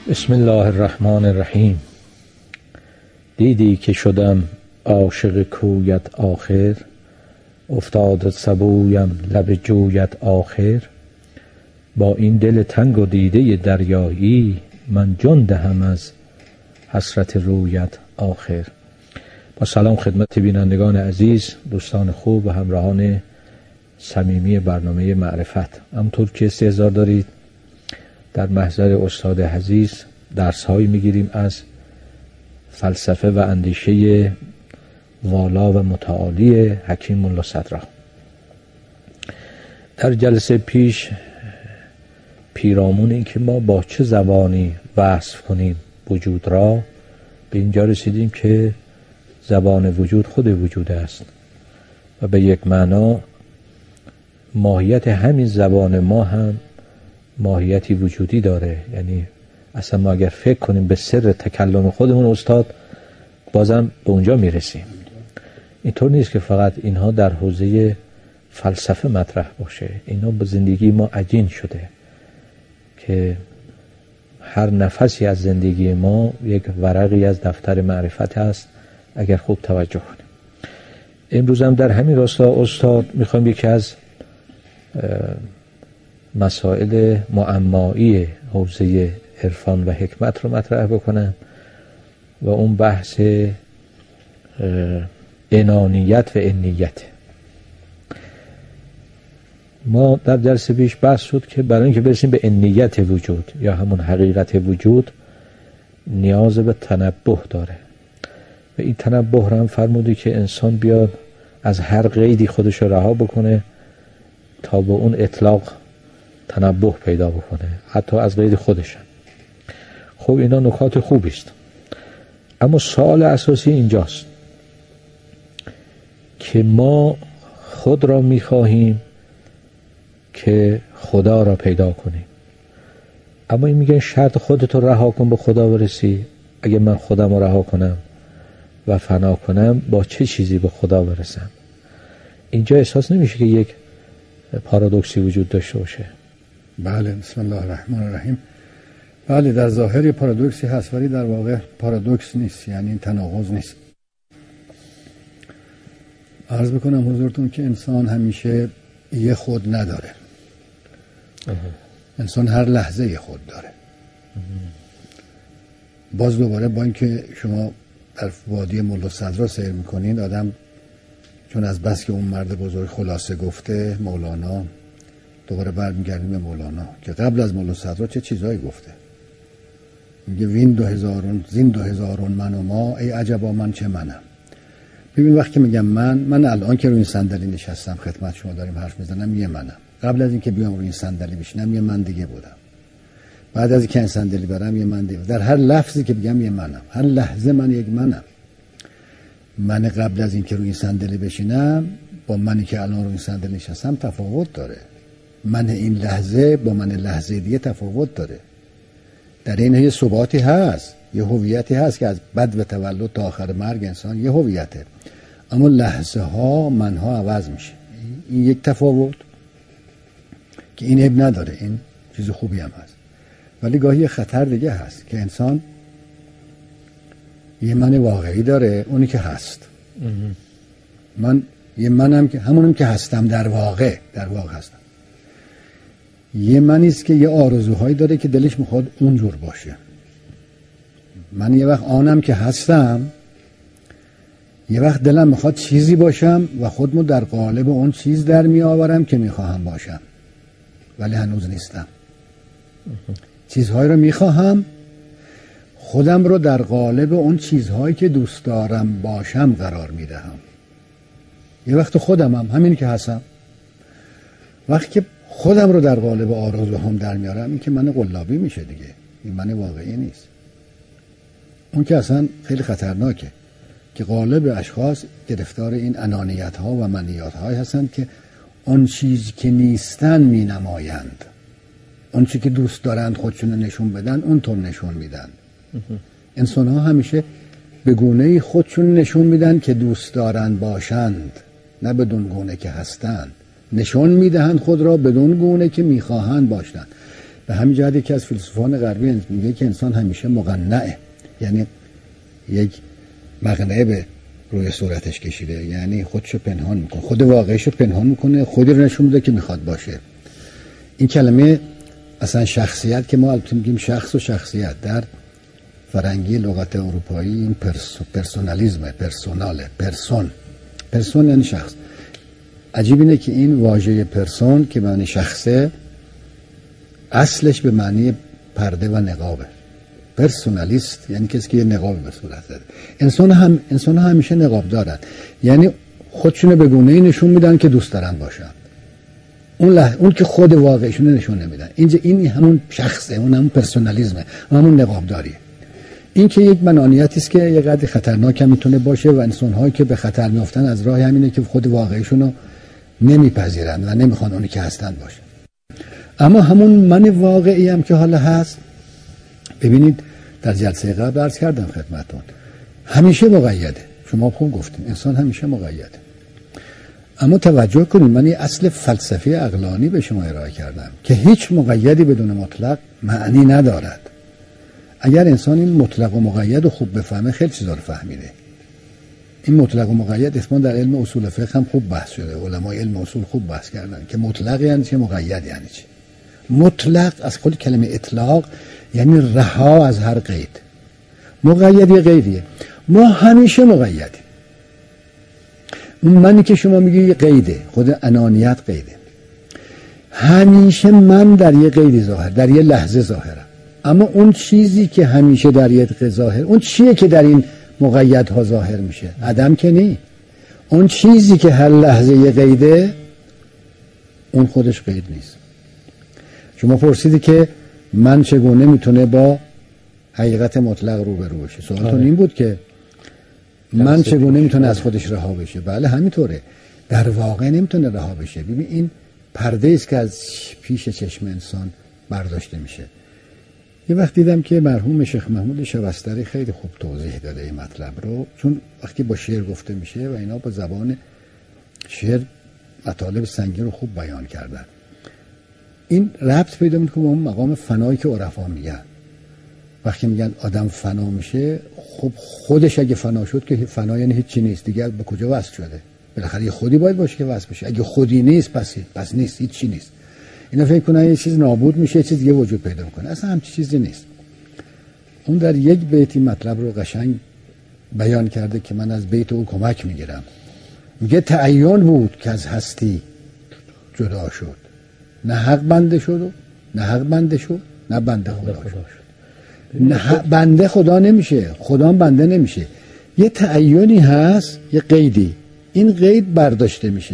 بسم الله الرحمن الرحیم. دیدی که شدم عاشق کویت آخر، افتاد سبویم لب جویت آخر. با این دل تنگ و دیده دریایی، من جان دهم از حسرت رویت آخر. با سلام خدمت بینندگان عزیز، دوستان خوب و همراهان صمیمی برنامه معرفت. همونطور که استحضار دارید در محضر استاد عزیز درس‌هایی می‌گیریم از فلسفه و اندیشه والا و متعالی حکیم ملا صدرا. در جلسه پیش پیرامون این که ما با چه زبانی وصف کنیم وجود را، به اینجا رسیدیم که زبان وجود خود وجود است و به یک معنا ماهیت همین زبان ما هم ماهیتی وجودی داره. یعنی اصلا ما اگر فکر کنیم به سر تکلم خودمون استاد، بازم به اونجا میرسیم. اینطور نیست که فقط اینها در حوزه فلسفه مطرح باشه، اینا به زندگی ما عجین شده که هر نفسی از زندگی ما یک ورقی از دفتر معرفت هست اگر خوب توجه کنیم. امروز هم در همین راستا استاد میخوایم یکی از مسائل معمایی حوزه عرفان و حکمت رو مطرح بکنم و اون بحث انانیت و انیت. ما در جلسه پیش بحث شد که برای اینکه برسیم به انیت وجود یا همون حقیقت وجود، نیاز به تنبه داره و این تنبه رو هم فرمودی که انسان بیاد از هر قیدی خودش رو رها بکنه تا به اون اطلاق تنبه پیدا بکنه، حتی از قید خودش هم. خب اینا نکات خوبی است، اما سوال اساسی اینجاست که ما خود را میخواهیم که خدا را پیدا کنیم، اما این میگن شرط خودت رو رها کن به خدا برسی. اگه من خودم رو رها کنم و فنا کنم، با چه چیزی به خدا برسم؟ اینجا احساس نمیشه که یک پارادوکسی وجود داشته باشه؟ بله، بسم الله الرحمن الرحیم. بله، در ظاهر یه پارادوکسی هست، ولی در واقع پارادوکس نیست، یعنی این تناقض نیست. عرض بکنم حضورتون که انسان همیشه یه خود نداره. انسان هر لحظه یه خود داره. باز دوباره با اینکه شما در وادی ملا صدرا سیر میکنین، آدم چون از بس که اون مرد بزرگ خلاصه گفته مولانا، دوباره برمیگردیم به مولانا که قبل از ملا صدرا چه چیزایی گفته. میگه وین 2000 زین 2000 من و ما، ای عجبا من چه منم. ببین وقتی میگم من الان که روی این صندلی نشستم خدمت شما داریم حرف میزنم، یه منم. قبل از اینکه بیام روی این صندلی بشینم یه من دیگه بودم. بعد از اینکه این صندلی برم یه من دیگه. در هر لفظی که بگم یه منم. هر لحظه من یک منم. من قبل از اینکه روی این صندلی بشینم با منی که الان روی این صندلی نشستم تفاوت داره. من این لحظه با من لحظه دیگه تفاوت داره. در این یه ثباتی هست، یه هویتی هست که از بد و تولد تا آخر مرگ انسان یه هویته، اما لحظه ها منها عوض میشه. این یک تفاوت که این عیب نداره، این چیز خوبی هم هست. ولی گاهی یه خطر دیگه هست که انسان یه من واقعی داره، اونی که هست. من یه منم که همونم که هستم، در واقع هستم. یه منیست که یه آرزوهایی داره که دلش میخواد اونجور باشه. من یه وقت آنم که هستم، یه وقت دلم میخواد چیزی باشم و خودمو در قالب اون چیز در میآورم که میخواهم باشم، ولی هنوز نیستم. چیزهایی رو میخواهم، خودم رو در قالب اون چیزهایی که دوست دارم باشم قرار میدهم. یه وقت خودمم همین که هستم. وقتی که خودم رو در قالب آرزوهام در میارم، این که من قلابی میشه دیگه، این من واقعی نیست. اون که اصلا خیلی خطرناکه که قالب اشخاص گرفتار این انانیت ها و منیات های هستند که اون چیزی که نیستن می نمایند، اون چیزی که دوست دارند خودشون نشون بدن اونطور نشون میدن. انسان ها همیشه به گونه خودشون نشون میدن که دوست دارند باشند، نه بدون گونه که هستند. نشون میدهند خود را بدون گونه که میخواهند باشند. به همین جهت یکی از فیلسوفان غربی میگه که انسان همیشه مقنعه، یعنی یک مقنعه به روی صورتش کشیده، یعنی خودشو پنهان میکنه، خود واقعیشو پنهان میکنه، خودی رو نشون میده که میخواد باشه. این کلمه اصلا شخصیت که ما البته میگیم شخص و شخصیت، در فرنگی لغت اروپایی این پرسونالیزمه، پرسوناله، پرسون یعنی شخص. عجیب اینه که این واژه پرسون که معنی شخصه اصلش به معنی پرده و نقابه. پرسونالیست یعنی کسی که یه نقاب به صورت زده. انسان ها همیشه نقاب دارن، یعنی خودشونو به گونه‌ای نشون میدن که دوست دارن باشن، اون که خود واقعیشون نشون نمیدن. اینجا این همون شخصه، اون همون پرسونالیزمه، همون نقابداریه. این که یک منانیتی است که یه قدر خطرناک هم میتونه باشه و انسان‌هایی که به خطر میافتن از راه همینه که خود واقعیشون رو نمیپذیرن و نمیخوان اونی که هستن باشه. اما همون من واقعی هم که حالا هست، ببینید در جلسه قبل عرض کردم خدمتتون، همیشه مقیده. شما خوب گفتین انسان همیشه مقیده. اما توجه کنید، من یه اصل فلسفی عقلانی به شما ارائه کردم که هیچ مقیدی بدون مطلق معنی ندارد. اگر انسان این مطلق و مقید رو خوب بفهمه خیلی چیزا رو فهمیده. این مطلق و مقید اسمان در علم اصول فقه هم خوب بحث شده، علمای علم اصول خوب بحث کردن که مطلق یعنی چه، مقید یعنی چه. مطلق از خود کلمه اطلاق یعنی رها از هر قید. مقید یه قیدیه. ما همیشه مقیدیم. اون منی که شما میگی یه قیده، خود انانیت قیده. همیشه من در یه قیدی ظاهر، در یه لحظه ظاهرم. اما اون چیزی که همیشه در یه لحظه ظاهر، اون چیه که در این مقیدها ظاهر میشه؟ عدم که نی. اون چیزی که هر لحظه یه قیده، اون خودش قید نیست. شما پرسیدی که من چگونه میتونه با حقیقت مطلق روبرو بشه. سوالتون این بود که من چگونه میتونه از خودش رها بشه. بله همینطوره، در واقع نمیتونه رها بشه. ببین این پرده است که از پیش چشم انسان برداشته میشه. یه وقت دیدم که مرحوم شیخ محمود شبستری خیلی خوب توضیح داده این مطلب رو، چون وقتی با شعر گفته میشه و اینا با زبان شعر مطالب سنگین رو خوب بیان کردن. این ربط پیدا میکنه به اون مقام فنایی که عرفا میگن. وقتی میگن آدم فنا میشه، خب خودش اگه فنا شد که فنا یعنی هیچی نیست دیگه، به کجا وصل شده؟ بالاخره یه خودی باید باشه که وصل بشه. اگه خودی نیست پس نیست، هیچی نیست. اینا فکر کنن یه چیز نابود میشه، یه چیز دیگه وجود پیدا میکنه. اصلا همچین چیزی نیست. اون در یک بیتی مطلب رو قشنگ بیان کرده که من از بیت او کمک میگیرم. میگه تعین بود که از هستی جدا شد، نه حق بنده شد و نه حق بنده شد، نه بنده خدا شد. نه بنده خدا نمیشه، خدا هم بنده نمیشه. یه تعینی هست، یه قیدی، این قید برداشته میشه.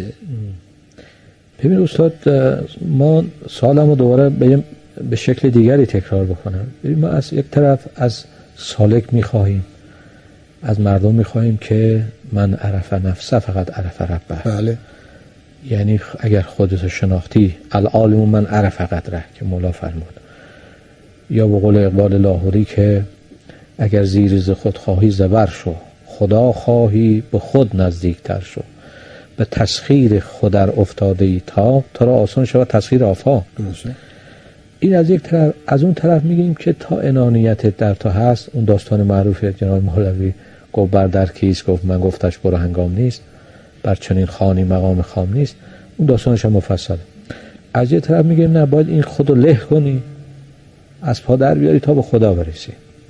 ببین استاد، ما سوالمو دوباره به شکل دیگری تکرار بکنم. ببین ما از یک طرف از سالک میخواهیم، از مردم میخواهیم که من عرف نفسه فقط عرف ربه. بله. یعنی اگر خودتو شناختی، العالم من عرف قدره که مولا فرمود. یا به قول اقبال لاهوری که اگر زیر ز خود خواهی زبر شو، خدا خواهی به خود نزدیکتر شو. به تسخیر خود افتاده ای تا را آسان شود تسخیر آفاق. این از یک طرف. از اون طرف میگیم که تا انانیت در تو هست، اون داستان معروف جناب مولوی گفت بر در کیست، گفت من گفتش برو هنگام نیست، بر چنین خانی مقام خام نیست. اون داستانش هم مفصله. از یک طرف میگیم نه، باید این خودو له کنی، از پا در بیاری تا به خدا برسی.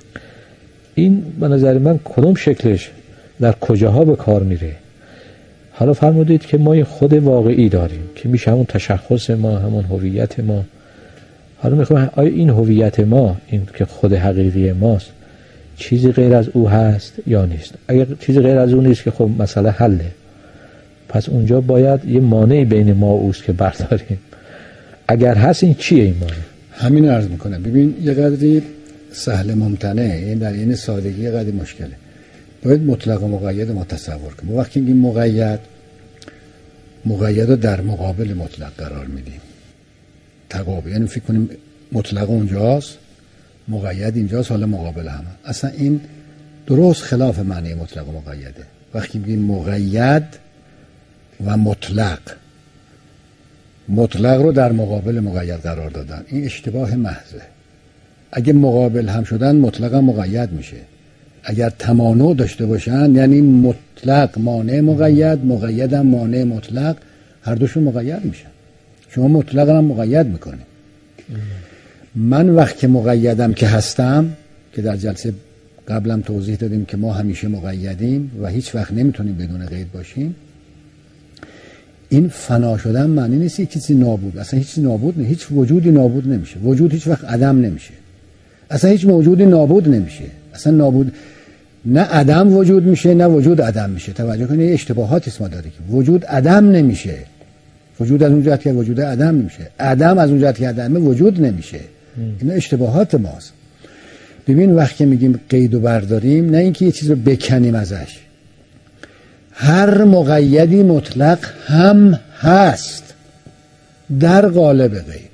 این به نظر من کدوم شکلش در کجاها به کار میره؟ حالا فرمودید که ما یه خود واقعی داریم که میشه همون تشخص ما، همون هویت ما. حالا میخوام آیا این هویت ما، این که خود حقیقی ماست، چیزی غیر از او هست یا نیست؟ اگر چیزی غیر از او نیست که خب مسئله حله، پس اونجا باید یه مانعی بین ما و اوست که برداریم. اگر هست این چیه این مانع؟ همین رو عرض میکنم. ببین یه قدری سهل ممتنع، این در این سادگی یه قدری مشکله. باید مطلق و مقید ما تصور کنیم. وقتی میگیم مقید رو در مقابل مطلق قرار میدیم، تقابل، یعنی فکر کنیم مطلق اونجاست، مقید اینجاست، حالا مقابل همه. اصلا این درست خلاف معنی مطلق و مقیده. وقتی میگیم مقید و مطلق، مطلق رو در مقابل مقید قرار دادن. این اشتباه محضه. اگه مقابل هم شدن مطلق هم مقید میشه. اگر تمانع داشته باشن یعنی مطلق مانع مقید، مقید هم مانع مطلق، هر دوشون مقید میشن. شما مطلق هم مقید میکنه. من وقت که مقیدم که هستم، که در جلسه قبلم توضیح دادیم که ما همیشه مقیدیم و هیچ وقت نمیتونیم بدون قید باشیم، این فنا شدن معنی نیست یک چیزی نابود. اصلا هیچ چیزی نابود نه، هیچ وجودی نابود نمیشه. وجود هیچ وقت عدم نمیشه. اصلا هیچ موجودی نابود نمیشه. اصلا نابود نه عدم وجود میشه نه وجود عدم میشه. توجه کنید، اشتباهاتی ما داره که وجود عدم نمیشه. وجود از اون جهت که وجود عدم نمیشه، عدم از اون جهت که عدم وجود نمیشه. اینا اشتباهات ماست. ببین وقتی میگیم قید و برداریم، نه اینکه یه چیز رو بکنیم ازش. هر مقیدی مطلق هم هست در قالب قید.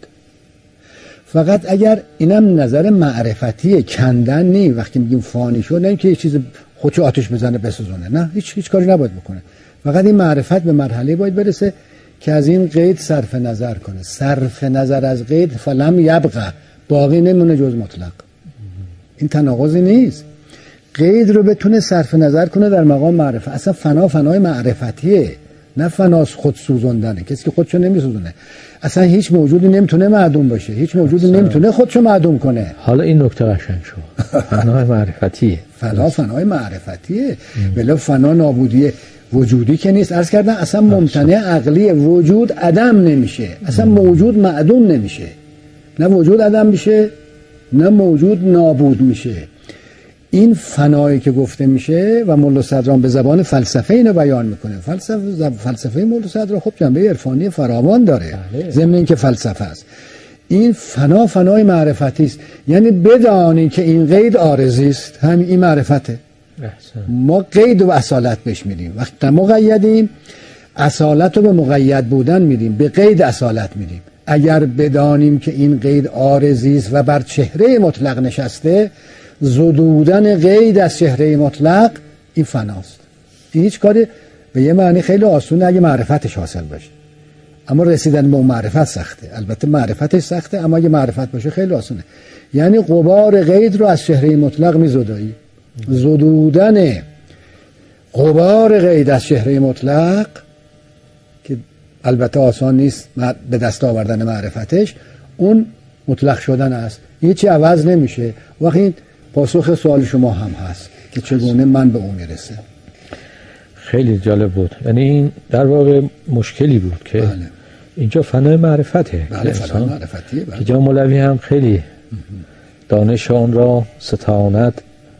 فقط اگر اینم نظر معرفتی کندن نیم. وقتی میگیم فانی شد، نه اینکه یه چیز خودشو آتش بزنه بسوزونه، نه، هیچ کاری نباید بکنه. فقط این معرفت به مرحله باید برسه که از این قید صرف نظر کنه. صرف نظر از قید فلم یبقى، باقی نمونه جز مطلق. این تناقضی نیست. قید رو بتونه صرف نظر کنه در مقام معرفت. اصلا فنای معرفتیه، نه فنا خود سوزوندنه. کسی که خودشو نمیسوزونه، اصلا هیچ موجودی نمیتونه معدوم باشه، هیچ موجودی نمیتونه خودشو معدوم کنه. حالا این نکته قشنگ شد. فنای معرفتیه. فنای معرفتیه. ولی فنا نابودی وجودی که نیست. عرض کردن اصلا ممتنع عقلیه. وجود عدم نمیشه، اصلا موجود معدوم نمیشه. نه وجود عدم میشه نه موجود نابود میشه. این فنایی که گفته میشه و ملا صدران به زبان فلسفه اینو بیان میکنه. فلسفه ملا صدران خب جنبه عرفانی فراوان داره، ضمن اینکه فلسفه است. این فنای معرفتی است. یعنی بدانی که این قید عارضی است، همین این معرفته. ما قید و اصالت بهش میدیم. وقتی مقیدیم اصالت رو به مقید بودن میدیم، به قید اصالت میدیم. اگر بدانیم که این قید عارضی است و بر چهره مطلق نشسته، زدودن قید از چهره مطلق این فناست. این هیچ کاری به یه معنی خیلی آسونه اگه معرفتش حاصل باشه، اما رسیدن به اون معرفت سخته. البته معرفتش سخته، اما اگه معرفت باشه خیلی آسونه. یعنی غبار قید رو از چهره مطلق میزدایی. زدودن غبار قید از چهره مطلق که البته آسان نیست به دست آوردن معرفتش، اون مطلق شدن است. هیچی عوض نمیشه. وقتی پاسخ سوال شما هم هست که چگونه من به اون میرسه. خیلی جالب بود. یعنی این در واقع مشکلی بود که بله. اینجا فنای معرفته. بله فنای معرفتیه. که جا مولوی هم خیلی دانش آن را ستاند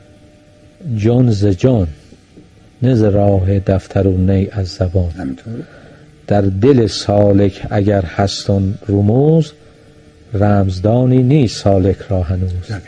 جان ز جان، نه ز راه دفتر و نی از زبان. همینطور در دل سالک اگر هستن رموز، رمزدانی نیست سالک را هنوز.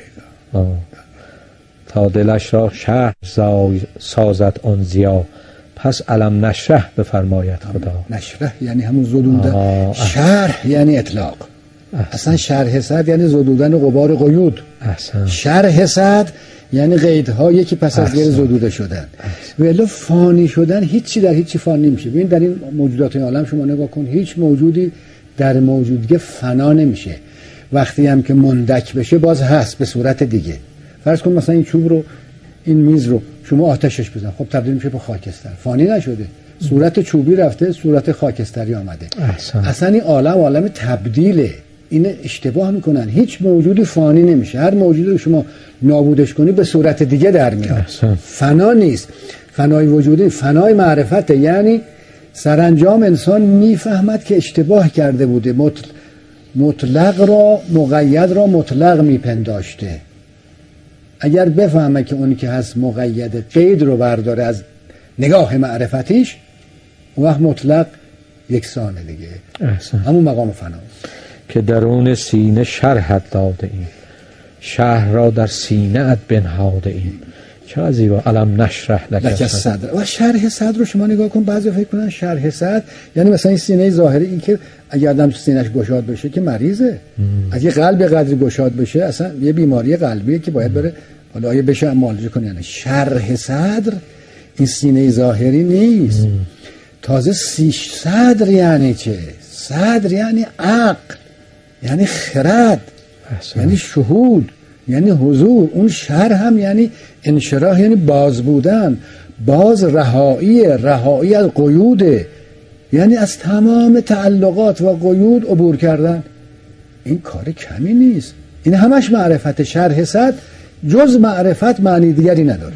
تا دلش را شرح سازد آن زیا، پس علم نشرح بفرماید خدا. نشرح یعنی همون زدودن، شرح یعنی اطلاق. اصلا شرح صد یعنی زدودن غبار قیود. شرح صد یعنی قیدهایی که پس از غیر زدوده شدن. ولی فانی شدن هیچی در هیچی فانی نمیشه. ببین در این موجودات عالم شما نگاه کن، هیچ موجودی در موجودی فنا نمیشه. وقتی هم که مندک بشه باز هست به صورت دیگه. فرض کن مثلا این چوب رو، این میز رو شما آتشش بزن، خب تبدیل میشه به خاکستر. فانی نشده، صورت چوبی رفته، صورت خاکستری آمده. اصلا این عالم تبدیله. این اشتباه میکنن. هیچ موجودی فانی نمیشه. هر موجودی رو شما نابودش کنی به صورت دیگه در میاد. فنا نیست. فنای وجودی فنای معرفته. یعنی سرانجام انسان میفهمد که اشتباه کرده بوده، مطلق را مقید را مطلق میپنداشته. اگر بفهمه که اونی که هست مقید قید رو برداره از نگاه معرفتیش، اون وقت مطلق یکسانه دیگه. همون مقام فناست که درون سینه شرحت داده این، شهر را در سینه ات بنهاده این. چقدر زیبا. علم نشرح لک صدر. و شرح صدر رو شما نگاه کن، بعضی فکر کنن شرح صدر یعنی مثلا این سینه ظاهری، این که اگر آدم سینه‌اش گشاد بشه که مریضه. اگه قلب قدری گشاد بشه اصلا یه بیماری قلبیه که باید بره حالا آیا بشه معالجه کنه. یعنی شرح صدر این سینه ظاهری نیست. تازه صدر یعنی چه؟ صدر یعنی عقل، یعنی خرد، یعنی شهود، یعنی حضور. اون شرح هم یعنی انشراح، یعنی باز بودن، باز رهایی از قیوده، یعنی از تمام تعلقات و قیود عبور کردن. این کار کمی نیست. این همش معرفت. شرح صدر جز معرفت معنی دیگری نداره.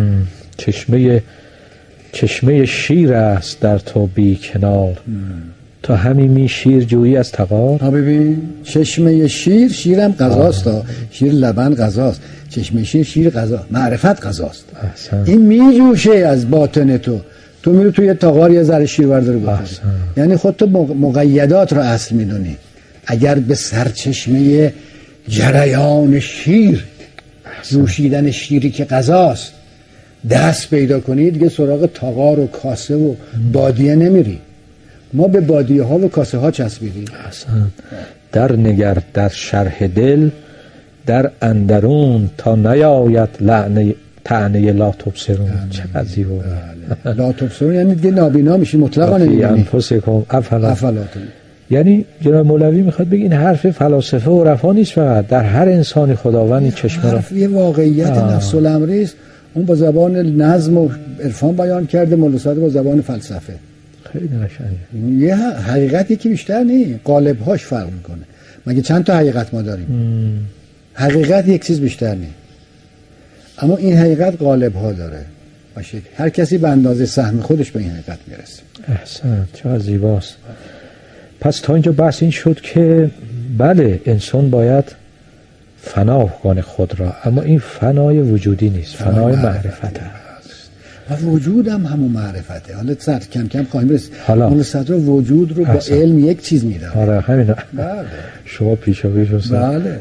چشمه شیر است در تو بی کنار، تا همی شیر جویی از تغار. ها ببین، چشمه شیرم غذاست، شیر لبن غذاست، چشمه شیر غذا، معرفت غذاست. این میجوشه از باطن تو میری توی یه تاغار یه ذره شیر برداری بخوری، یعنی خودت مقیدات رو اصل میدونی. اگر به سرچشمه جریان شیر، جوشیدن شیری که غذاست، دست پیدا کنی، دیگه سراغ تاغار و کاسه و بادیه نمیری. ما به بادیه ها و کاسه ها چسبیدیم. در نگر در شرح دل، در اندرون تا نیاید طعنه لا تبصرون. چقدر زیبا. لا تبصرون یعنی دیگه نابینا میشی، مطلقا نمیبینی. انفسکم افلا. یعنی جناب مولوی میخواد بگه این حرف فلاسفه و عرفا نیست، فقط در هر انسانی خداوند این چشمه را، حرف یه واقعیت نفس الامری است. اون با زبان نظم و عرفان بیان کرده، مولا صدر با زبان فلسفه. خیلی قشنگه. یه حقیقتی که بیشتر نیست، قالب‌هاش فرق میکنه. مگه چند تا حقیقت ما داریم؟ حقیقت یک چیز بیشتر نیست، اما این حقیقت قالب‌ها داره. باشه، هر کسی به اندازه سهم خودش به این حقیقت میرسه. احسن، چقدر زیباست. پس تا اینجا بحث این شد که بله، انسان باید فنا کنه خود را، اما این فنای وجودی نیست، فنای معرفت است. و وجود هم همون معرفته. حالا کم کم خواهیم رسید. مولا صدر وجود رو با علم یک چیز میدن. آره همینا. بله. شما پیشاپیش هستید. بله.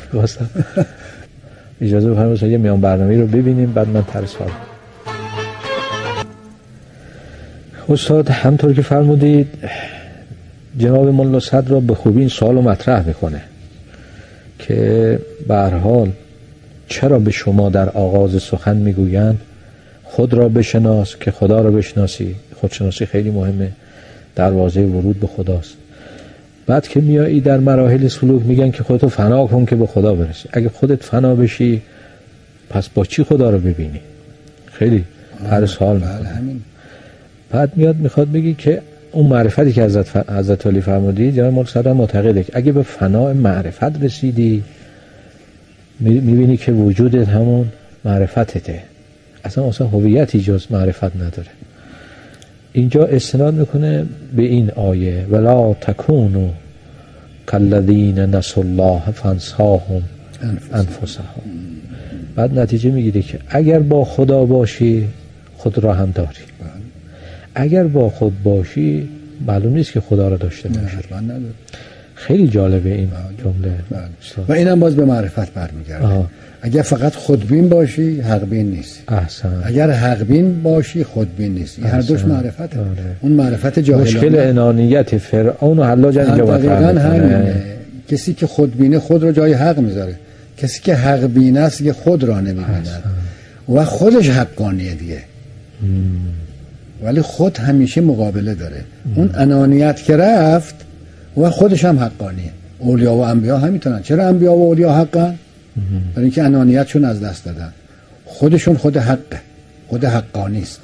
اجازه بفرمایید یه میان برنامه‌ای رو ببینیم، بعد من طرح سوال. استاد همطور که فرمودید جناب مولا صدر را به خوبی این سوال رو مطرح میکنه که به هر حال چرا به شما در آغاز سخن میگویند خود را بشناس که خدا را بشناسی. خودشناسی خیلی مهمه، دروازه ورود به خداست. بعد که میایی در مراحل سلوک میگن که خودتو فنا کن که به خدا برسی. اگه خودت فنا بشی پس با چی خدا رو ببینی؟ خیلی هر سوال میکنه. بعد میخواد بگی که اون معرفتی که حضرت علی فرمودی، جناب مولا صدر معتقده که اگه به فناء معرفت رسیدی میبینی که وجودت همون معرفتته، اصلا هویتی جز معرفت نداره. اینجا استناد میکنه به این آیه ولا تکونوا کالذین نسوا الله فانساهم انفسهم. بعد نتیجه میگیری که اگر با خدا باشی خود را هم داری، اگر با خود باشی معلوم نیست که خدا را داشته باشی. خیلی جالبه این جمله. و اینم باز به معرفت برمیگرده. اگر فقط خودبین باشی حقبین نیستی. احسن. اگر حقبین باشی خودبین نیستی. این هر دوش معرفته. اون معرفت جاهلانه. مشکل انانیت فرعون و حلاج اینجا همینه. کسی که خودبینه خود رو جای حق میذاره، کسی که حقبین است که خود را نمیبیند و خودش حقانیه دیگه. ولی خود همیشه مقابله داره. اون انانیت که رفت و خودش هم حقانیه. اولیا و انبیا همینطورن. چرا انبیا و اولیا حقن؟ برای اینکه انانیتشون از دست دادن. خودشون خود حقه، خود حقانی است.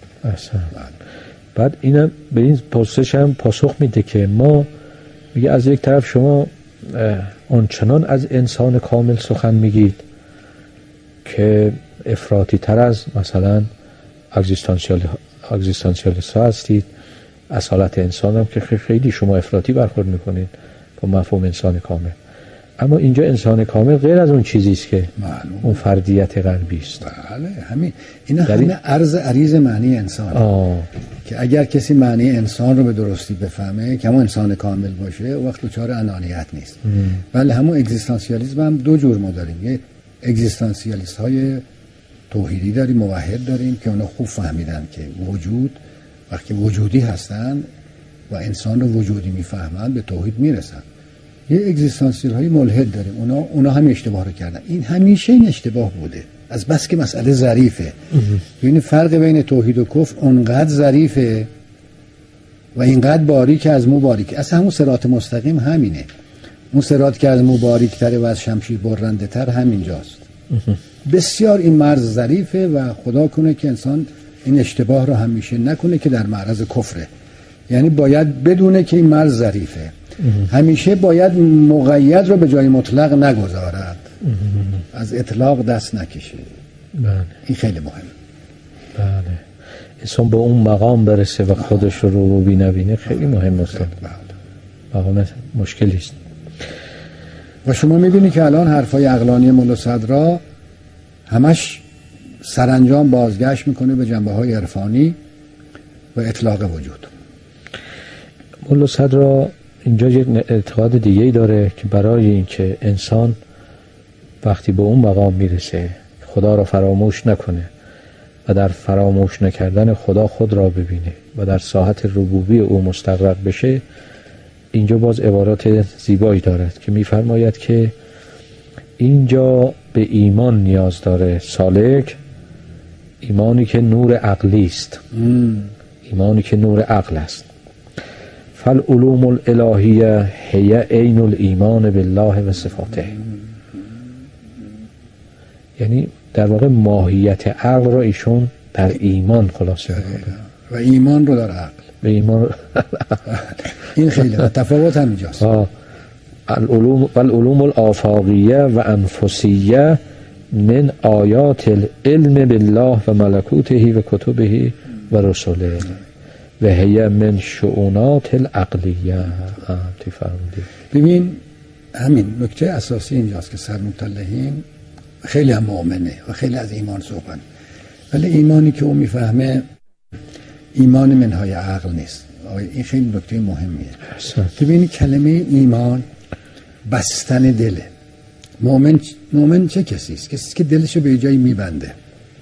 بعد اینم به این پرسش هم پاسخ میده که ما میگه از یک طرف شما آنچنان از انسان کامل سخن میگید که افراطی تر از مثلا اگزیستانسیالیست ها هستید، اصالت انسان هم که خیلی شما افراطی برخورد میکنید با مفهوم انسان کامل. اما اینجا انسان کامل غیر از اون چیزی است که اون فردیت قلبی است. بله همین اینا همه عرض عریض معنی انسان که اگر کسی معنی انسان رو به درستی بفهمه که همون انسان کامل باشه وقت دچار انانیت نیست. ولی همون اگزیستانسیالیسم هم دو جور ما داریم. یه اگزیستانسیالیست های توحیدی داریم، موحد داریم که اونا خوب فهمیدن که وجود وقتی وجودی هستن و انسان رو وجودی میفهمن به توحید میرسن. یه اگزیستانسیال های ملحد داریم، اونا هم اشتباه رو کردن. این همیشه این اشتباه بوده، از بس که مسئله ظریفه. یعنی فرق بین توحید و کفر اونقدر ظریفه و اینقدر باریک از مو باریک. اصلا همون صراط مستقیم همینه. اون صراط که از مو باریک‌تره و از شمشیر برنده تر همینجاست. بسیار این مرز ظریفه و خدا کنه که انسان این اشتباه رو همیشه نکنه که در معرض کفره. یعنی باید بدونه که این مرز ظریفه. همیشه باید مقید رو به جای مطلق نگذارد. از اطلاق دست نکشه. بله. این خیلی مهمه. بله. انسان به اون مقام برسه و خودش رو بینه خیلی مهم است. مقام مشکلی است. و شما میبینی که الان حرفای عقلانی ملا صدرا همش سرانجام بازگشت میکنه به جنبه‌های عرفانی و اطلاق وجود. ملا صدرا اینجا یه اعتقاد دیگه‌ای داره که برای اینکه انسان وقتی به اون مقام میرسه خدا را فراموش نکنه و در فراموش نکردن خدا خود را ببینه و در ساحت ربوبی او مستقر بشه، اینجا باز عبارات زیبایی دارد که میفرماید که اینجا به ایمان نیاز داره سالک، ایمانی که نور عقلی است، ایمانی که نور عقل است. فالعلوم الالهیه هی عین الایمان بالله و صفاته. یعنی در واقع ماهیت عقل را ایشون در ایمان خلاصه می‌کنه و ایمان رو در عقل. به ایمان این خیلی تفاوت همینجاست. العلوم الآفاقیه و انفسیه من آیات العلم بالله و ملکوته و کتبه و رسوله و هی من شؤونات العقلیه. ببین همین نکته اساسی اینجاست که سرمطلعین خیلی هم مؤمنه و خیلی از ایمان صحبت، ولی ایمانی که او میفهمه ایمان منهای عقل نیست. این خیلی نکته مهمیه. ببین کلمه ایمان بستن دله. مؤمن چه کسی است؟ کسی که دلشو به جایی میبنده.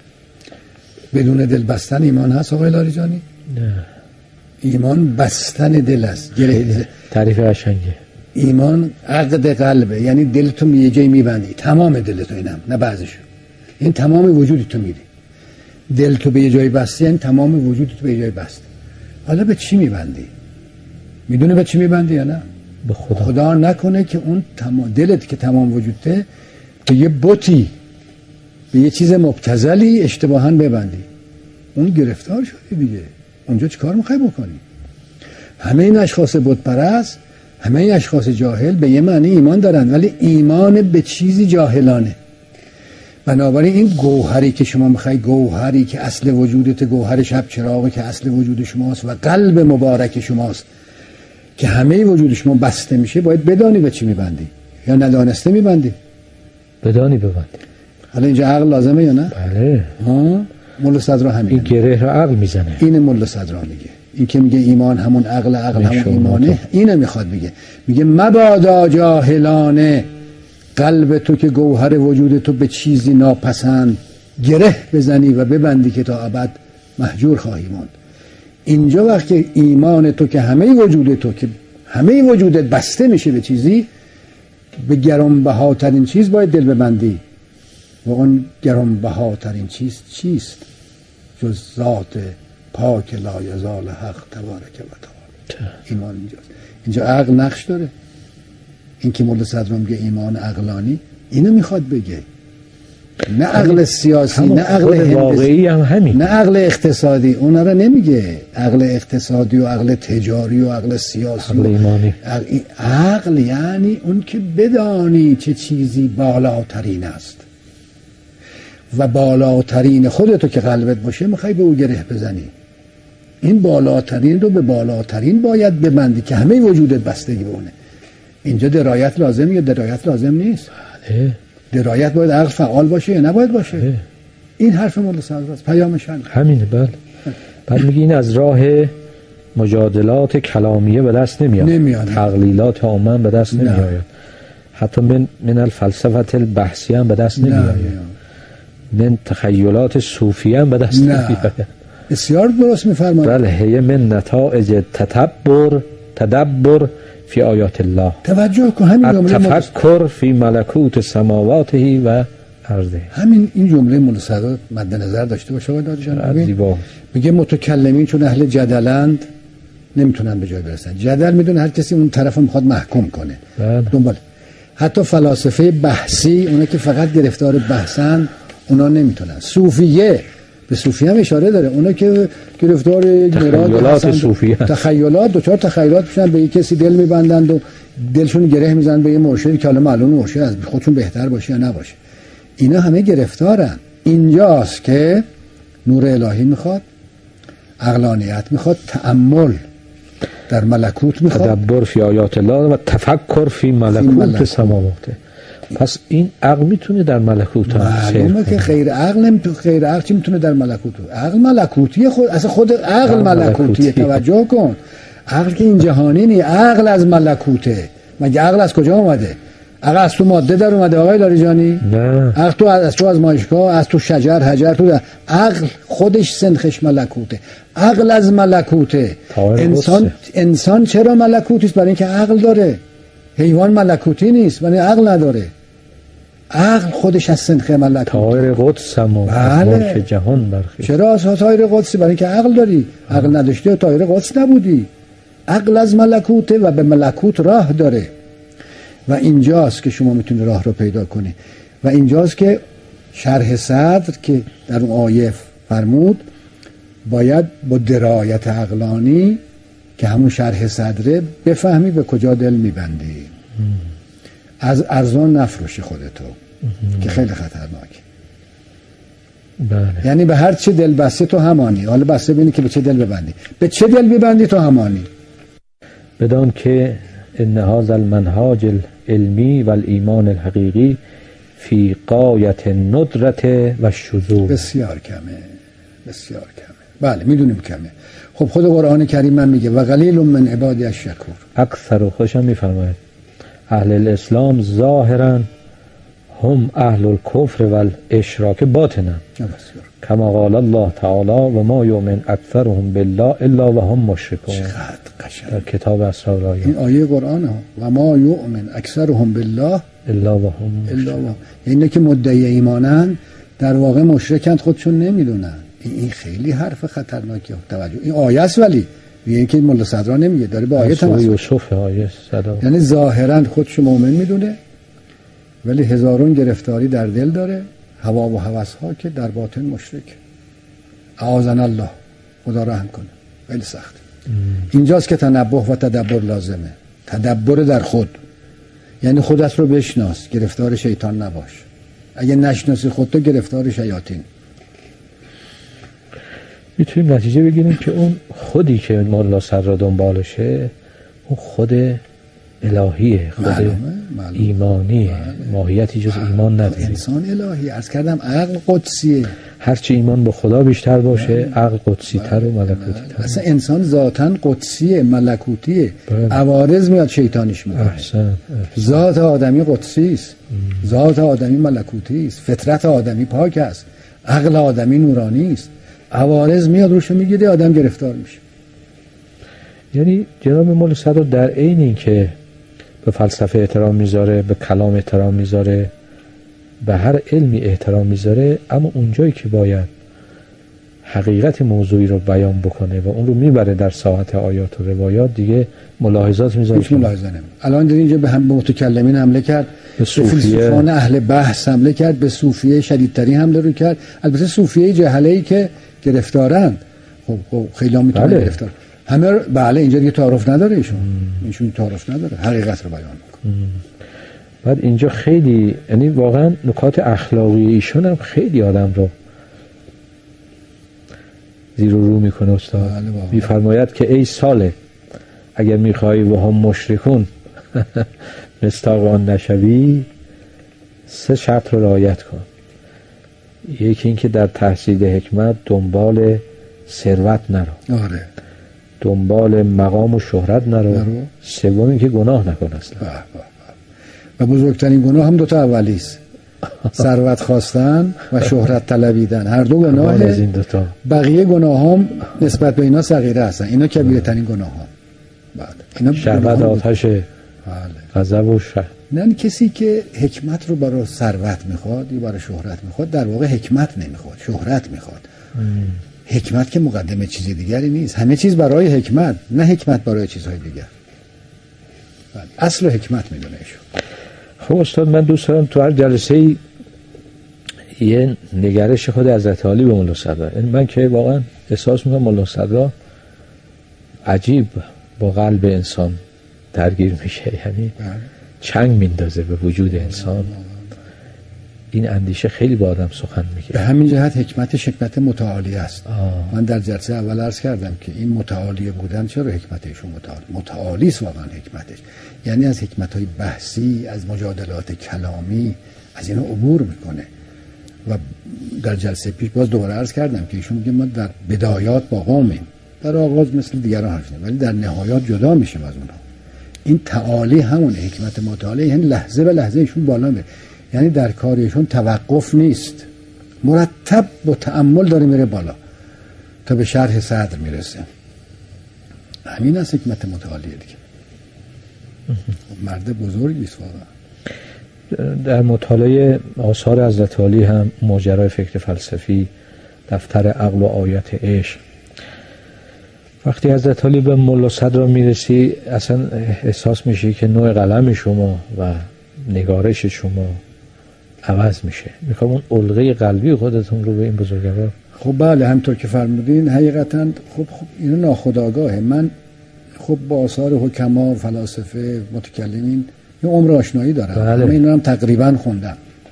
بدون دل بستن ایمان هست آقای لاریجانی؟ نه. ایمان بستن دل است. تعریف قشنگه. ایمان عقد قلبه، یعنی دلتو به جایی میبندی، تمام دلتو، اینم نه بعضشو، این تمام وجودتو میری. دلتو به جایی بستی یعنی تمام وجودتو به جایی بستی. حالا به چی میبندی؟ میدونه به چی میبندی یا نه؟ به خدا. خدا نکنه که اون دلت که تمام وجودته به یه بتی، به یه چیز مبتذلی اشتباهاً ببندی، اون گرفتار شدی دیگه. اونجا چیکار میخوای بکنی؟ همه این اشخاص بت پرست، همه این اشخاص جاهل به یه معنی ایمان دارن، ولی ایمان به چیزی جاهلانه. بنابراین این گوهری که شما میخوای، گوهری که اصل وجودت، گوهر شب چراغی که اصل وجود شماست و قلب مبارک شماست که همه وجود شما بسته میشه، باید بدانی به چی میبندی یا ندانسته میبندی؟ بدانی ببندی. حالا اینجا عقل لازمه یا نه؟ بله. ملا صدرا همین این گره رو عقل میزنه. این ملا صدرا میگه، این که میگه ایمان همون عقل، عقل همون ایمانه، اینه میخواد میگه مبادا جاهلانه قلب تو که گوهر وجود تو به چیزی ناپسند گره بزنی و ببندی که تا ابد مهجور خواهی ماند. اینجا وقتی ایمان تو که همه وجود تو که همه وجودت بسته میشه به چیزی، به گرانبهاترین چیز باید دل ببندی و اون گرانبهاترین چیز چیست جز ذات پاک لا یزال حق تبارک و تعالی. ایمان اینجا عقل نقش داره. این که ملا صدرا میگه ایمان عقلانی، اینو میخواد بگه، نه عقل سیاسی، نه عقل واقعی هم همین، نه عقل اقتصادی. اونا رو نمیگه، عقل اقتصادی و عقل تجاری و عقل سیاسی، عقل ایمانی. عقل یعنی اون که بدانی چه چیزی بالاترین است و بالاترین خودتو که قلبت باشه میخوای به او گره بزنی. این بالاترین رو به بالاترین باید ببندی که همه وجودت بستگی به اونه. اینجا درایت لازم یا درایت لازم نیست؟ بله. درایت باید عقل فعال باشه یا نباید باشه؟ بله. این حرف ملا صدراست، پیامش همینه. بله. بعد میگه این از راه مجادلات کلامیه به دست نمیاد. تقلیلات عامه به دست نمیاد. حتی من الفلسفه البحثیه هم به دست نمیاد. من تخیلات صوفیه هم به دست نمیاد. بسیار درست میفرمایید. بله. هی من نتائج تدبر فی آیات الله. توجه کن همین جمله تفکر فی ملکوت سماواته و ارضه. همین این جمله ملا صدرا مد نظر داشته باشه آقای دادجان. زیبا. میگه متکلمین چون اهل جدلند، نمیتونن به جای برسن. جدل میدونه هر کسی اون طرف میخواد محکوم کنه. دنبال حتی فلاسفه بحثی، اونا که فقط گرفتار بحثن، اونا نمیتونن. صوفیه، به صوفیه هم اشاره داره، اونا که گرفتار تخیلات صوفیه، تخیلات، دوچار تخیلات میشن، به یک کسی دل میبندند و دلشون گره میزنن به یه مرشدی که حالا معلوم مرشد از خودشون بهتر باشه یا نباشه. اینا همه گرفتارن. اینجاست که نور الهی میخواد، عقلانیت میخواد، تأمل در ملکوت میخواد، تدبر فی آیات الله و تفکر فی ملکوت سماوات. پس این عقل میتونه در ملکوت معلومه که غیر عقل چی میتونه در ملکوت؟ عقل ملکوتیه، خود عقل ملکوتیه. توجه کن، عقل که این جهانی نی، عقل از ملکوته. مگه عقل از کجا اومده؟ عقل از تو ماده در اومده آقای لاریجانی؟ نه، عقل از تو آزمایشگاه، از تو شجر حجر، تو عقل خودش سنخش ملکوته. عقل از ملکوته. انسان چرا ملکوتی است؟ برای اینکه عقل داره. حیوان ملکوتی نیست، برای عقل نداره. عقل خودش از سنخ ملکوت. طایر قدس هم بله. جهان برخی. چرا از طایر قدسی؟ برای اینکه عقل داری. عقل نداشتی و طایر قدس نبودی. عقل از ملکوته و به ملکوت راه داره. و اینجاست که شما میتونی راه رو پیدا کنی. و اینجاست که شرح صدر که در اون آیه فرمود باید با درایت عقلانی که همون شرح صدره بفهمی به کجا دل میبندی. از ارزان نفروشی خودتو که خیلی خطرناکه. بله. یعنی به هر چه دل بسته تو همانی. حالا بسته بینی که به چه دل ببندی. به چه دل ببندی تو همانی. بدان که ان هذا المنهاج العلمی و الایمان الحقیقی فی غایت الندرت و الشذوذ. بسیار کمه، بسیار کمه. بله میدونیم کمه. خب خود قرآن کریم من میگه و قلیل من عبادی الشکور. اکثر و خوشم میفرماید اهل الاسلام ظاهرا هم اهل الکفر و الاشراک باطنا، کما قال الله تعالی و ما یؤمن اکثرهم بالله الا و هم مشرکون. در کتاب اسرار آیات این آیه قرآن ها و ما یؤمن اکثرهم بالله الا و هم مشرکون. اینه که مدعی ایمانن در واقع مشرکند، خودشون نمیدونن. این خیلی حرف خطرناکیه. توجه، این آیه است ولی میگه که مولا صدرا نمیگه، داره به آیه تمسک. یوسف آیه صدا. یعنی ظاهرا خودش مؤمن میدونه ولی هزارون گرفتاری در دل داره، هوا و هوس ها که در باطن مشرک. اعاذنا الله، خدا رحم کنه. خیلی سخته. اینجاست که تنبه و تدبر لازمه. تدبر در خود، یعنی خودت رو بشناس، گرفتار شیطان نباش. اگه نشناسی خودتو گرفتار شیاطین. میتونیم نتیجه بگیریم که اون خودی که مولا صدرا دنبالشه اون خود الهیه، خود معلومه. ایمانیه. ماهیتی جز ایمان نداره. انسان الهی. عرض کردم عقل قدسیه. هرچی ایمان به خدا بیشتر باشه عقل قدسی تر و ملکوتی تر. اصلا انسان ذاتاً قدسیه، ملکوتیه. عوارض میاد شیطانیش میکنه. ذات آدمی قدسی است، ذات آدمی ملکوتی است، فطرت آدمی پاک است، عقل آدمی نورانی است. عوارض میاد روشو میگیره، آدم گرفتار میشه. یعنی جناب مولا صدرا در عین این که به فلسفه احترام میذاره، به کلام احترام میذاره، به هر علمی احترام میذاره، اما اونجایی که باید حقیقت موضوعی رو بیان بکنه و اون رو میبره در ساحت آیات و روایات، دیگه ملاحظات میذاره. الان در اینجا به متکلمین حمله کرد، به فیلسوفان اهل بحث حمله کرد، به صوفیه شدیدترین حمله رو کرد. البته صوفیه جهله‌ای که گرفتارن، خب خیلی هم میتونه گرفتار. همه بله اینجا دیگه تعارف نداره، ایشون تعارف نداره، حقیقت رو بیان میکنه. بعد اینجا خیلی، یعنی واقعا نکات اخلاقی ایشون هم خیلی آدم رو زیر و رو میکنه. استاد میفرماید که ای ساله اگر میخوایی و هم مشرکون مستاق آن نشوی 3 شرط رو رعایت کن. یکی این که در تحصیل حکمت دنبال ثروت نرو. آره. دنبال مقام و شهرت نرو. سوم این که گناه نکن اصلا. و بزرگترین گناه هم 2 اولی است. ثروت خواستن و شهرت طلبیدن. هر دو گناه. از این 2 بقیه گناه هم نسبت به اینا صغیره هستن. اینا کبیرترین گناه ها. اینا شهوت آتش غضب و نه کسی که حکمت رو برای ثروت میخواد یا برای شهرت میخواد، در واقع حکمت نمیخواد، شهرت میخواد. حکمت که مقدمه چیزی دیگری نیست، همه چیز برای حکمت، نه حکمت برای چیزهای دیگر. اصل حکمت میدونه ایشون. خب استاد، من دوست دارم تو هر جلسه یه نگرش خود حضرت علی به مولا صدرا. من که واقعا احساس میکنم مولا صدرا عجیب با قلب انسان درگیر میشه، یعنی چنگ میندازه به وجود انسان. این اندیشه خیلی با آدم سخن میگه. به همین جهت حکمت متعالی است. من در جلسه اول عرض کردم که این متعالی بودن چرا حکمتشون متعالی است واقعا حکمتش، یعنی از حکمت‌های بحثی، از مجادلات کلامی، از اینا عبور میکنه. و در جلسه پیش باز دوباره عرض کردم که ایشون میگه ما در بدایات با قومیم، در آغاز مثل دیگران حرف نمیزنیم، ولی در نهایات جدا میشیم از اونها. این تعالی همون حکمت متعالی، یعنی لحظه به لحظه ایشون بالا میره، یعنی در کارشون توقف نیست، مرتب با تأمل داره میره بالا تا به شرح صدر میرسه. همین از حکمت متعالیه دیگه. مرد بزرگی است واقعا. در مطالعه آثار حضرت علی هم ماجرای فکر فلسفی، دفتر عقل و آیات عشق، وقتی حضرت علی به مولا صدرا میرسی اصلا احساس میشه که نوع قلم شما و نگارش شما عوض میشه. میخوام اون علقه قلبی خودتون رو به این بزرگوار. خب بله، همطور که فرمودین حقیقتا خب اینو ناخودآگاهه. من خب با آثار حکما، فلاسفه، متکلمین یه عمر آشنایی دارم. بله. من اینا هم تقریبا خوندم،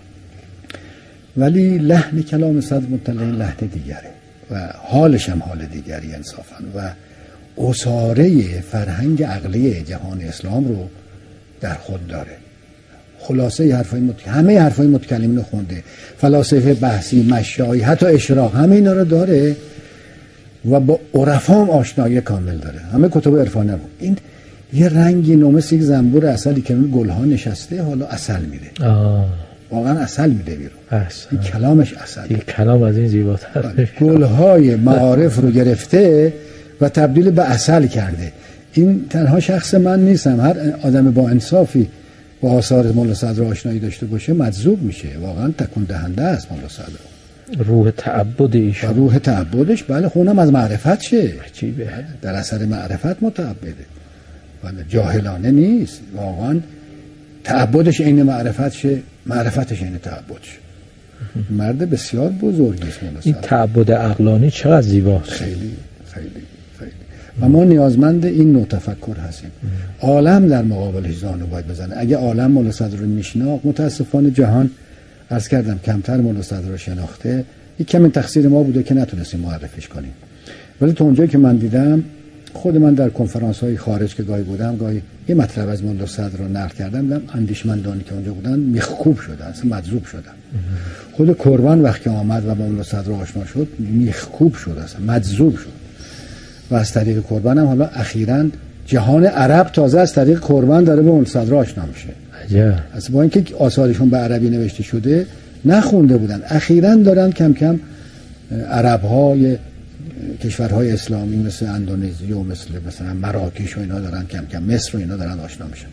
ولی لحن کلام صدر مطلع لحن دیگره و حالش هم حال دیگری انصافا و اصاره فرهنگ عقلی جهان اسلام رو در خود داره. خلاصه همه حرفای متکلمین رو خونده، فلاسفه بحثی، مشایی، حتی اشراق، همه اینا رو داره و با عرفا هم آشنایی کامل داره. همه کتب عرفانه بود. این یه رنگی مثل یک زنبور عسلی که روی گلها نشسته، حالا عسل میده. واقعا عسل میده بیرون. این کلامش عسل. این کلام از این زیباتر. گلهای معارف رو گرفته و تبدیل به عسل کرده. این تنها شخص من نیستم، هر آدم با انصافی با آثار مولا صدرا آشنایی داشته باشه مجذوب میشه. واقعا تکون دهنده است مولا صدرا. روح تعبد ایشون، روح تعبدش بله خونم از معرفت شه. عجیبه. در اثر معرفت متعبده. بله جاهلانه نیست. واقعا تعبدش عین معرفت شه، معرفتش عین تعبدش. مرد بسیار بزرگی است مولا صدرا. این تعبد عقلانی چقدر زیباست. خیلی خیلی خیلی. و ما نیازمند این نوع تفکر هستیم. عالم در مقابلش زانو باید بزنه. اگه عالم مولا صدرا رو میشناخت، متاسفانه جهان عرض کردم کمتر مولا صدرا رو شناخته. یک کمی تقصیر ما بوده که نتونستیم معرفیش کنیم. ولی تا اونجایی که من دیدم، خود من در کنفرانس های خارج که گاهی بودم، گاهی یه مطلب از مولا صدرا رو نقل کردم، دیدم اندیشمندانی که اونجا بودن میخکوب شدن، اصلا مجذوب شدن. خود کربان وقتی آمد و با مولا صدرا آشنا شد، میخکوب شد، اصلا مجذوب شد. و از طریق کربان هم حالا اخیراً جهان عرب تازه از طریق کربان داره به مولا صدرا آشنا میشه. عجب. اصلا با اینکه آثارشون به عربی نوشته شده نخونده بودن، اخیراً دارن کم کم عرب‌های کشورهای اسلامی مثل اندونزی و مثلا مراکش و اینا دارن کم کم، مصر و اینا دارن آشنا میشن.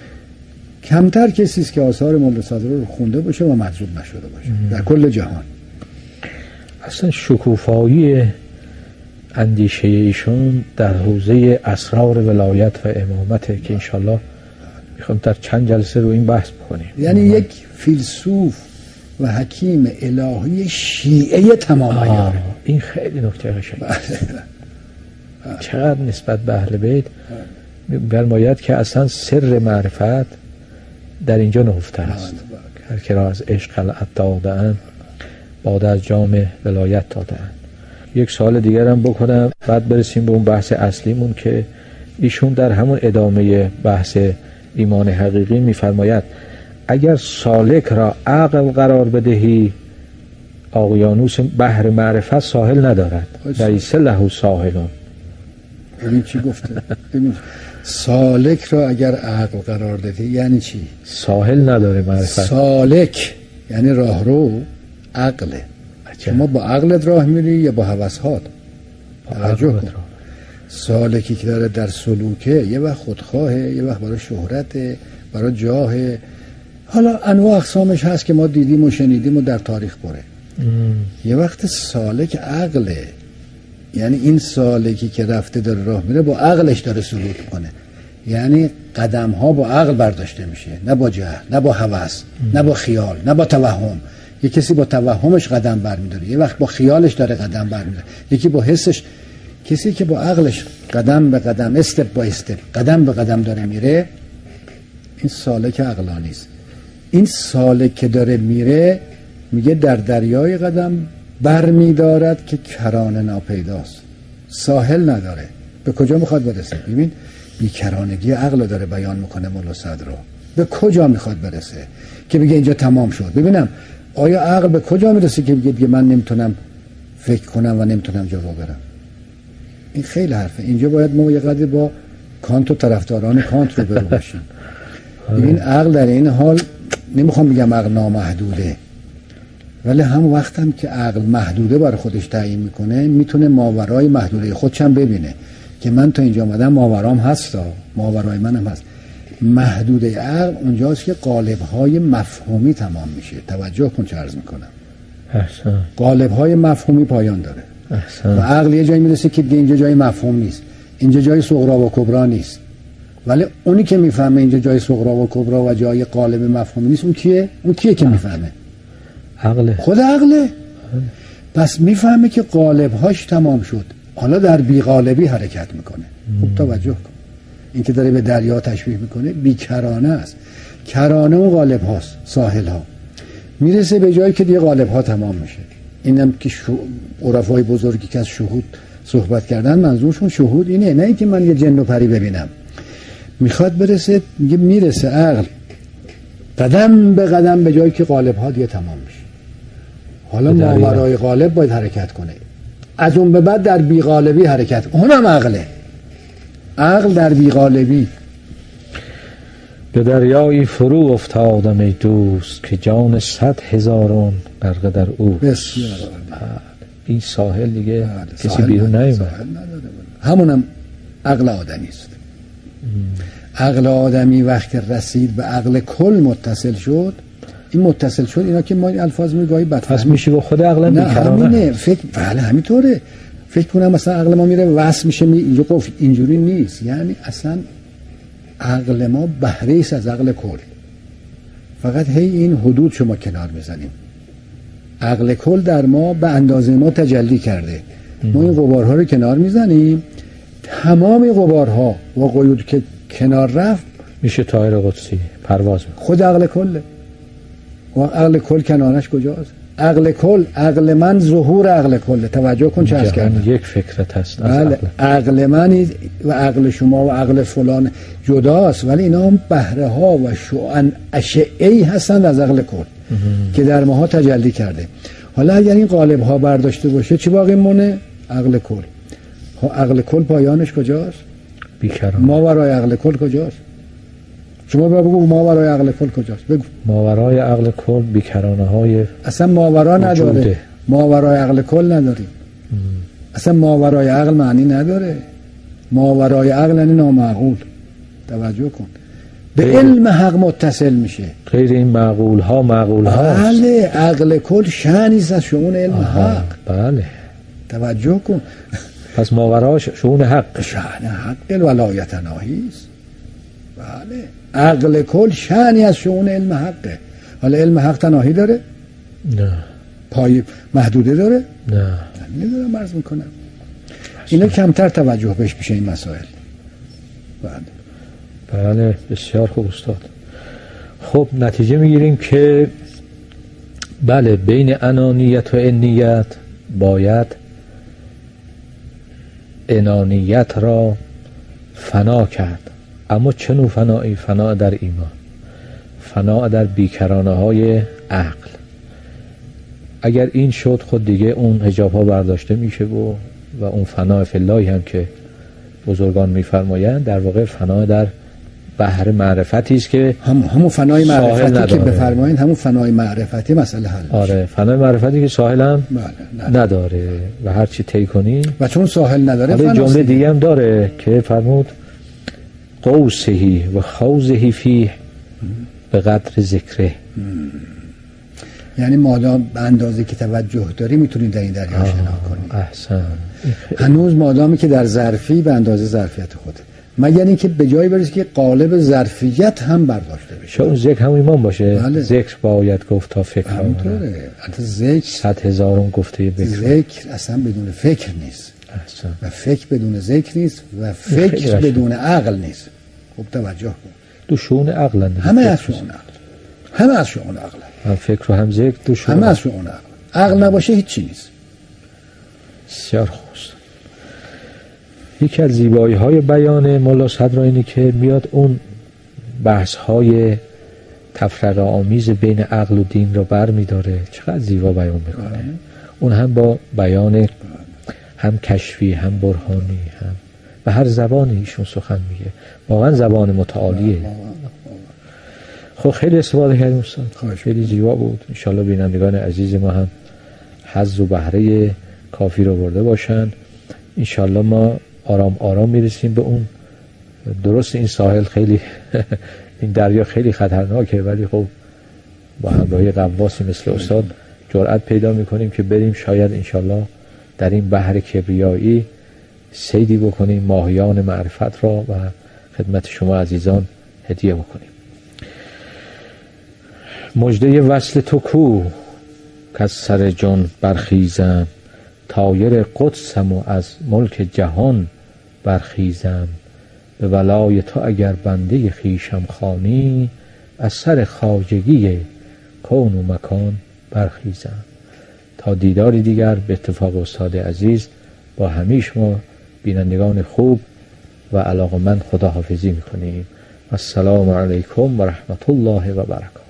کمتر کسی است که آثار مولا صدرا رو خونده باشه و مجذوب نشده باشه در کل جهان. اصلا شکوفایی اندیشه ایشون در حوزه اسرار ولایت و امامته که انشالله میخوام در چند جلسه رو این بحث بکنیم. یعنی یک فیلسوف و حکیم الهی شیعه تمام عیاره. این خیلی نکته قشنگه. چقدر نسبت به اهل بیت برماید که اصلا سر معرفت در اینجا نهفته است. هر که را از عشق خلعت داده‌اند، باده از جام ولایت داده‌اند. یک سوال دیگر هم بکنم بعد برسیم به اون بحث اصلیمون که ایشون در همون ادامه بحث ایمان حقیقی میفرماید اگر سالک را عقل قرار بدهی، اقیانوس بحر معرفت ساحل ندارد، لیس له ساحلون. ببین چی گفته؟ ببین سالک را اگر عقل قرار دادی یعنی چی؟ ساحل نداره معرفت. سالک یعنی راهرو عقله. شما با عقلت راه میری یا با هوس‌هات؟ توجه کن. سالکی که داره در سلوکه، یه وقت خودخواهه، یه وقت برای شهرته، برای جاهه، حالا انواع اقسامش هست که ما دیدیم و شنیدیم و در تاریخ بره. یه وقت سالک عقله یعنی این سالکی که رفته داره راه میره با عقلش داره سلوک کنه، یعنی قدم ها با عقل برداشته میشه، نه با جهل، نه با هوس، نه با خیال، نه با توهم. یه کسی با توهمش قدم برمیداره، یه وقت با خیالش داره قدم برمیداره، یکی با حسش. کسی که با عقلش قدم به قدم، استپ با استپ، قدم به قدم داره میره، این سالک عقلانی است. این سالک که داره میره میگه در دریای قدم برمیدارد که کرانه ناپیداست، ساحل نداره. به کجا میخواد برسه؟ ببین بیکرانگی عقل داره بیان میکنه مولا صدرا. به کجا میخواد برسه که بگه اینجا تمام شد؟ ببینم آیا عقل به کجا میرسه که بگه من نمیتونم فکر کنم و نمیتونم جلو برم؟ این خیلی حرفه. اینجا باید ما یه قدر با کانت و طرفداران کانت رو برو باشیم. ببین عقل در این حال، نمیخوام بگم عقل نامحدوده، ولی هم وقتم که عقل محدوده برای خودش تعیین میکنه، میتونه ماورای محدوده خودش هم ببینه که من تا اینجا آمدم، ماورام هستا، ماورای منم هست. محدوده عقل اونجاست که قالب‌های مفهومی تمام میشه. توجه کن چه عرض میکنم. احسن. قالب‌های مفهومی پایان داره. احسن. و عقل یه جایی میرسه که اینجا جای مفهوم نیست، اینجا جای صغرا و کبرا نیست. ولی اونی که میفهمه اینجا جای صغرا و کبرا و جای قالب مفهومی نیست، اون کیه؟ اون کیه که میفهمه؟ عقله. خود عقله. پس میفهمه که قالب‌هاش تمام شد، حالا در بی‌قالبی حرکت میکنه. خوب توجه کن. این که داره به دریا تشبیه میکنه بیکرانه است. کرانه اون قالب هاست، ساحل ها. میرسه به جایی که دیگه قالب ها تمام میشه. اینم که عرفای بزرگی که از شهود صحبت کردن، منظورشون شهود اینه، نه اینکه من یه جن و پری ببینم. میخواد برسه، میگه میرسه عقل قدم به قدم به جایی که قالب ها دیگه تمام میشه. حالا ماورای قالب باید حرکت کنه. از اون به بعد در بی‌قالبی حرکت، اونم عقله. عقل در بی‌قالبی. به دریایی فرو افتادم ای دوست، که جان 100,000 غرق در او. بسیار. این ساحل دیگه کسی بیرون نیومد. همونم عقل آدمی است. عقل آدمی وقتی رسید به عقل کل متصل شد، این متصل شد، اینا که ما این الفاظ میگاهی پس میشه با خود عقل نه همینه. فکر بله همینطوره. فکر کنم مثلا عقل ما میره وصل میشه اینجا گفت، اینجوری نیست. یعنی اصلا عقل ما بهره ایست از عقل کل. فقط هی این حدود شما کنار بزنیم. عقل کل در ما به اندازه ما تجلی کرده. ما این غبارها رو کنار میزنیم، تمام غبارها و قیود که کنار رفت میشه طائر قدسی، پرواز میکنه. خود عقل کله. و عقل کل کنارش کجاست؟ عقل کل، عقل من ظهور عقل کل. توجه کن چه عرض کردم. یک فکرت هست. بله. عقل من و عقل شما و عقل فلان جداست، ولی اینا هم بهره ها و شعن اشعه‌ای هستند از عقل کل که در ماها تجلی کرده. حالا اگر این قالب ها برداشته باشه چی باقی مونه؟ عقل کل. عقل کل پایانش کجاست؟ بیکران. ماورای عقل کل کجاست؟ شما بگو ماورای عقل کل کجاست؟ بگو. ماورای عقل کل بیکرانه های اصلا ماورا نداره. ماورای عقل کل نداریم. اصلا ماورای عقل معنی نداره. ماورای عقل یعنی نامعقول. توجه کن. به علم حق متصل میشه. غیر این معقول ها معقول هاست. بله. عقل کل شأنیست از شؤون علم حق. بله. توجه کن. پس ماورای شؤون حق. شأن حق ولایت ناهیست. بله. عقل کل شأنی از شؤون علم حقه. حالا علم حق تناهی داره؟ نه. پای محدوده داره؟ نه. نمیدونم عرض میکنم. اینا کمتر توجه بهش میشه این مسائل. بله بسیار خوب استاد. خب نتیجه میگیریم که بله بین انانیت و انیت باید انانیت را فنا کرد. اما چه نوع فنایی؟ فنا در ایمان، فنا در بیکرانه های عقل. اگر این شد خود دیگه اون حجاب ها برداشته میشه و اون فنا فی الله هم که بزرگان میفرمایند در واقع فنا در بحر معرفتی است که همون فنای معرفتی که بفرمایید، همون فنای معرفتی مسئله حل میشه. آره فنای معرفتی که ساحل هم نداره و هر چی طی کنی و چون ساحل نداره فنا جمله دیگه هم داره که فرمود قوسهی و خوزهی فیه به قدر ذکره. یعنی مادام به اندازه که توجه داری میتونی در این دریا شنا کنی. احسن. هنوز مادامی که در ظرفی به اندازه ظرفیت خوده، مگر اینکه به جایی برسی که قالب ظرفیت هم برداشته بشه. چون ذکر هم ایمان باشه. بله. ذکر باید گفت تا فکر همینطوره. البته ذکر 100,000 گفته بکر. ذکر اصلا بدون فکر نیست. احسن. و فکر بدون ذکر نیست و فکر بدون عقل نیست. خوب توجه کن. دو شؤون عقلن. همه از شؤون عقل. همه از شؤون عقل. هم فکر و هم ذکر دو شؤون. همه از شؤون عقل. عقل نباشه هیچی نیست. بسیار خوب. یکی از زیبایی‌های بیان مولا صدراینی که میاد اون بحث‌های تفرقه آمیز بین عقل و دین رو برمی‌داره، چقدر زیبا بیان میکنه. اون هم با بیان هم کشفی هم برهانی هم به هر زبانی ایشون سخن میگه. واقعا زبان متعالیه. خب خیلی استفاده کردیم استاد، خیلی زیبا بود. ان شاءالله بینندگان عزیز ما هم حظ و بهره کافی رو برده باشن. ان شاءالله ما آرام آرام میرسیم به اون. درست این ساحل خیلی این دریا خیلی خطرناکه، ولی خب با همراهی غواصی مثل استاد جرأت پیدا میکنیم که بریم شاید انشالله در این بحر کبریایی صیدی بکنیم، ماهیان معرفت را و خدمت شما عزیزان هدیه بکنیم. مژده وصل تو کو که از سر جان برخیزم، طایر قدسم و از ملک جهان برخیزم، به ولای تو اگر بنده خویشم خوانی، از سر خواجگی کون و مکان برخیزم. تا دیداری دیگر به اتفاق استاد عزیز با همه شما بینندگان خوب و علاقمند خداحافظی میکنیم. السلام علیکم و رحمت الله و برکاته.